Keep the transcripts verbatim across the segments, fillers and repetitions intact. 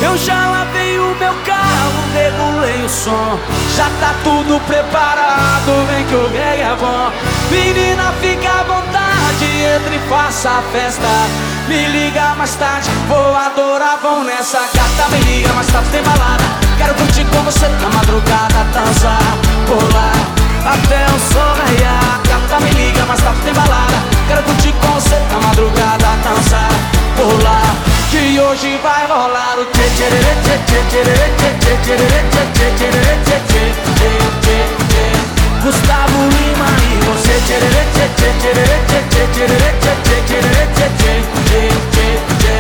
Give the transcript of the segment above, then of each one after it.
Eu já lavei o meu carro, regulei o som, já tá tudo preparado, vem que o reggae é bom. Menina, fica à vontade, entre e faça a festa. Me liga mais tarde, vou adorar, vão nessa. Gata, me liga mais tarde, tem balada. Quero curtir com você na madrugada, dançar, pular até o sol raiar. Gata, me liga mais tarde, tem balada. Quero curtir com você na madrugada, dançar, pular, que hoje vai rolar o tchê tchê tchê tchê tchê tchê tchê tchê tchê tchê tchê tchê. Gustavo Lima e você tchê tchê tchê tchê tchê tchê tchê tchê tchê tchê tchê.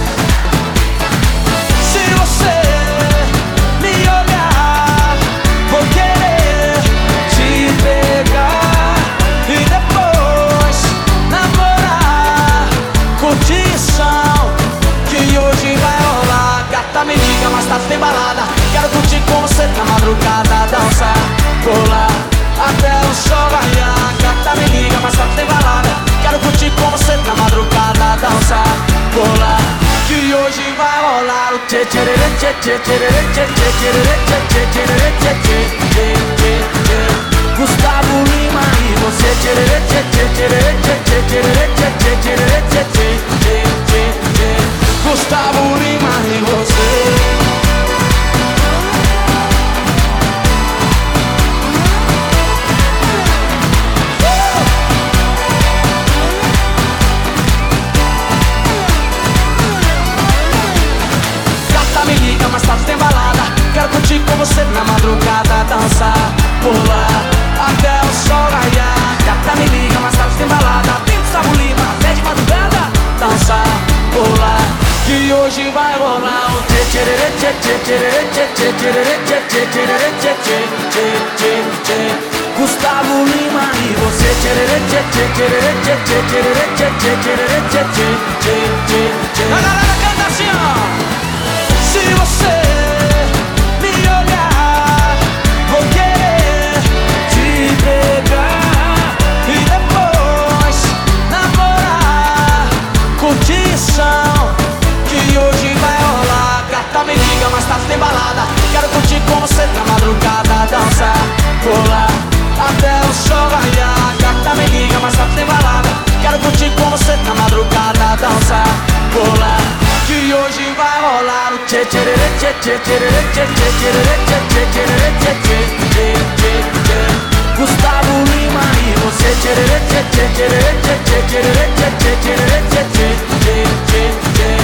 Se você me olhar, vou querer te pegar e depois namorar, curtição, que hoje vai rolar. Gata, me liga, mas tá tem balada. Quero curtir com você na madrugada, dançar, pular até o sol raiar. Gata, me liga, mas tá tem balada. Quero curtir com você na madrugada, dançar, pular, que hoje vai rolar o tchê tchê tchê tchê tchê tchê tchê tchê tchê tchê. Gustavo Lima e você tchê tchê tchê tchê tchê tchê tchê tchê tchê tchê. Gustavo Lima e você. Me liga, mais tarde tem balada. Quero curtir com você na madrugada, dançar, pular até o sol raiar. Gata, me liga, mais tarde tem balada. Tem Gustavo Lima, até de madrugada, dançar, pular, que hoje vai rolar o tchê tchê tchê tchê tchê tchê tchê tchê tchê tchê. Gustavo Lima e você tchê tchê tchê tchê tchê tchê tchê tchê tchê. A galera canta assim, ó. Se você me olhar, vou querer te pegar e depois namorar, curtição, que hoje vai rolar. Gata, me liga, mais tarde tem balada. Quero curtir com você na madrugada, dançar, pular até o sol raiar. Gata, me liga, mais tarde tem balada. Quero curtir com você na madrugada, dançar, pular, que hoje vai rolar o tchê tchê tchê tchê tchê tchê tchê tchê tchê. Gustavo Lima e você tchê tchê tchê tchê tchê tchê tchê tchê tchê tchê.